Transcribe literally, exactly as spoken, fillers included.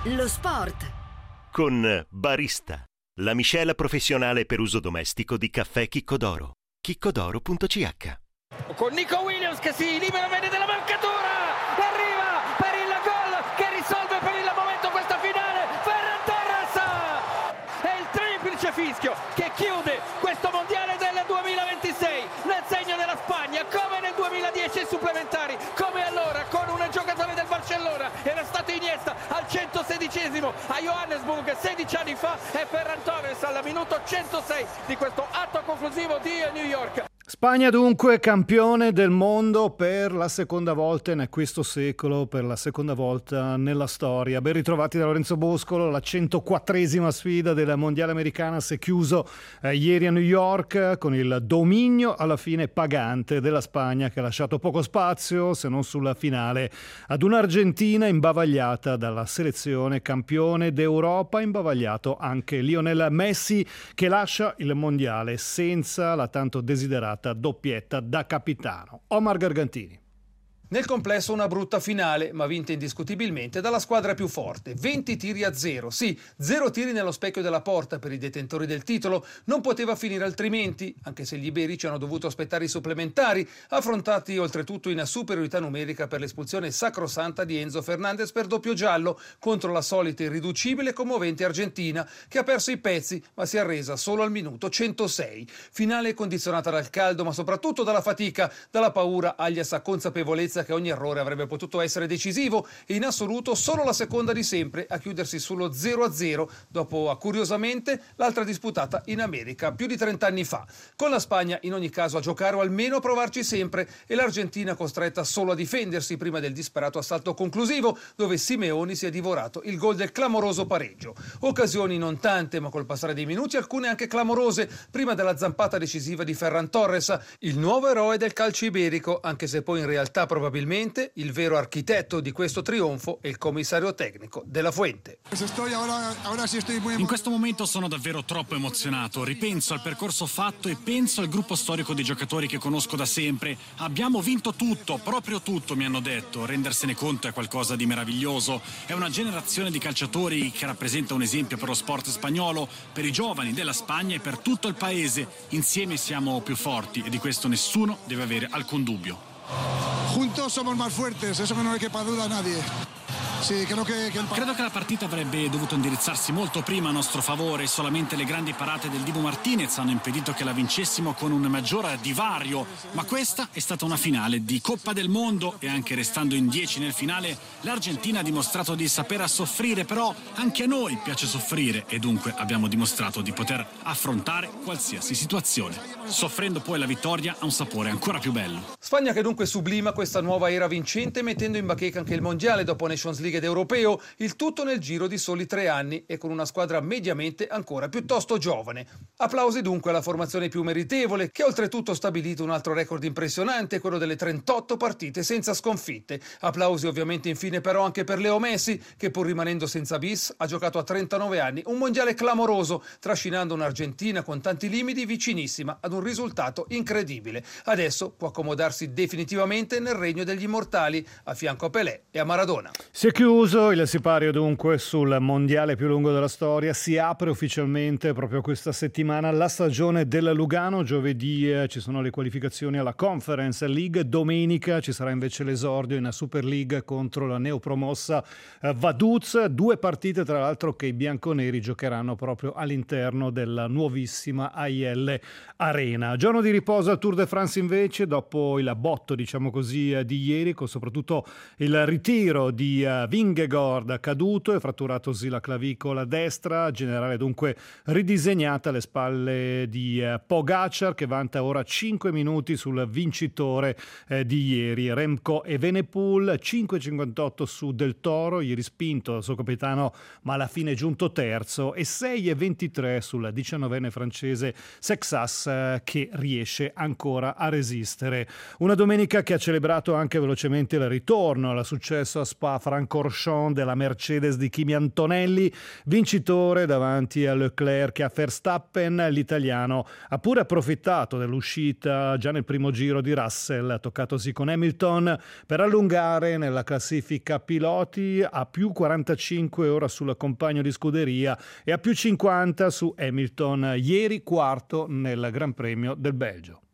Lo sport con Barista, la miscela professionale per uso domestico di caffè Chiccodoro. chiccodoro punto c h. Con Nico Williams che si libera bene della marcatura, arriva per il gol che risolve per il momento questa finale. Ferran Torres è il triplice fischio che chiude questo mondiale del duemilaventisei nel segno della Spagna, come nel duemiladieci supplementari, come allora con un giocatore del Barcellona, era stato Iniesta al centosedicesimo a Johannesburg sedici anni fa, e Ferran Torres al minuto centosei di questo atto conclusivo di New York. Spagna dunque campione del mondo per la seconda volta in questo secolo, per la seconda volta nella storia. Ben ritrovati da Lorenzo Boscolo. La centoquattresima sfida del mondiale americana si è chiuso eh, ieri a New York con il dominio alla fine pagante della Spagna, che ha lasciato poco spazio, se non sulla finale, ad un'Argentina imbavagliata dalla selezione campione d'Europa, imbavagliato anche Lionel Messi, che lascia il mondiale senza la tanto desiderata doppietta da capitano. Omar Gargantini. Nel complesso una brutta finale, ma vinta indiscutibilmente dalla squadra più forte. venti tiri a zero. Sì, zero tiri nello specchio della porta per i detentori del titolo. Non poteva finire altrimenti, anche se gli iberici hanno dovuto aspettare i supplementari, affrontati oltretutto in superiorità numerica per l'espulsione sacrosanta di Enzo Fernandez per doppio giallo contro la solita irriducibile e commovente Argentina, che ha perso i pezzi ma si è arresa solo al minuto centosei. Finale condizionata dal caldo, ma soprattutto dalla fatica, dalla paura alias a consapevolezza che ogni errore avrebbe potuto essere decisivo, e in assoluto solo la seconda di sempre a chiudersi sullo zero a zero dopo, curiosamente, l'altra disputata in America più di trenta anni fa. Con la Spagna in ogni caso a giocare o almeno a provarci sempre, e l'Argentina costretta solo a difendersi prima del disperato assalto conclusivo, dove Simeoni si è divorato il gol del clamoroso pareggio. Occasioni non tante, ma col passare dei minuti alcune anche clamorose, prima della zampata decisiva di Ferran Torres, il nuovo eroe del calcio iberico, anche se poi in realtà probabilmente Probabilmente il vero architetto di questo trionfo è il commissario tecnico De La Fuente. In questo momento sono davvero troppo emozionato. Ripenso al percorso fatto e penso al gruppo storico di giocatori che conosco da sempre. Abbiamo vinto tutto, proprio tutto, mi hanno detto. Rendersene conto è qualcosa di meraviglioso. È una generazione di calciatori che rappresenta un esempio per lo sport spagnolo, per i giovani della Spagna e per tutto il paese. Insieme siamo più forti e di questo nessuno deve avere alcun dubbio. Juntos somos más fuertes, eso que no le quepa duda a nadie. Sì, credo che, che il... credo che la partita avrebbe dovuto indirizzarsi molto prima a nostro favore. Solamente le grandi parate del Dibu Martinez hanno impedito che la vincessimo con un maggior divario, ma questa è stata una finale di Coppa del Mondo, e anche restando in dieci nel finale l'Argentina ha dimostrato di saper soffrire. Però anche a noi piace soffrire, e dunque abbiamo dimostrato di poter affrontare qualsiasi situazione. Soffrendo poi la vittoria ha un sapore ancora più bello. Spagna che dunque sublima questa nuova era vincente, mettendo in bacheca anche il mondiale dopo Nations League ed europeo, il tutto nel giro di soli tre anni e con una squadra mediamente ancora piuttosto giovane. Applausi dunque alla formazione più meritevole, che oltretutto ha stabilito un altro record impressionante, quello delle trentotto partite senza sconfitte. Applausi ovviamente infine però anche per Leo Messi, che pur rimanendo senza bis ha giocato a trentanove anni un mondiale clamoroso, trascinando un'Argentina con tanti limiti vicinissima ad un risultato incredibile. Adesso può accomodarsi definitivamente nel regno degli immortali, a fianco a Pelé e a Maradona. Si è chiuso il sipario dunque sul mondiale più lungo della storia. Si apre ufficialmente proprio questa settimana la stagione del Lugano. Giovedì eh, ci sono le qualificazioni alla Conference League, domenica ci sarà invece l'esordio in Super League contro la neopromossa eh, Vaduz. Due partite tra l'altro che i bianconeri giocheranno proprio all'interno della nuovissima A I L Arena. Giorno di riposo al Tour de France invece, dopo il botto diciamo così eh, di ieri, con soprattutto il ritiro di uh, Vingegaard caduto e fratturatosi la clavicola destra, generale dunque ridisegnata alle spalle di uh, Pogacar, che vanta ora cinque minuti sul vincitore uh, di ieri, Remco Evenepoel. Cinque e cinquantotto su Del Toro, ieri spinto dal suo capitano ma alla fine giunto terzo, e sei e ventitré sul diciannovenne francese Sexas, uh, che riesce ancora a resistere. Una domenica che ha celebrato anche velocemente il ritorno al successo a Spa-Francorchamps corchon della Mercedes di Kimi Antonelli, vincitore davanti a Leclerc e a Verstappen. L'italiano ha pure approfittato dell'uscita già nel primo giro di Russell, toccatosi con Hamilton, per allungare nella classifica piloti a più quarantacinque ora sul compagno di scuderia e a più cinquanta su Hamilton, ieri quarto nel Gran Premio del Belgio.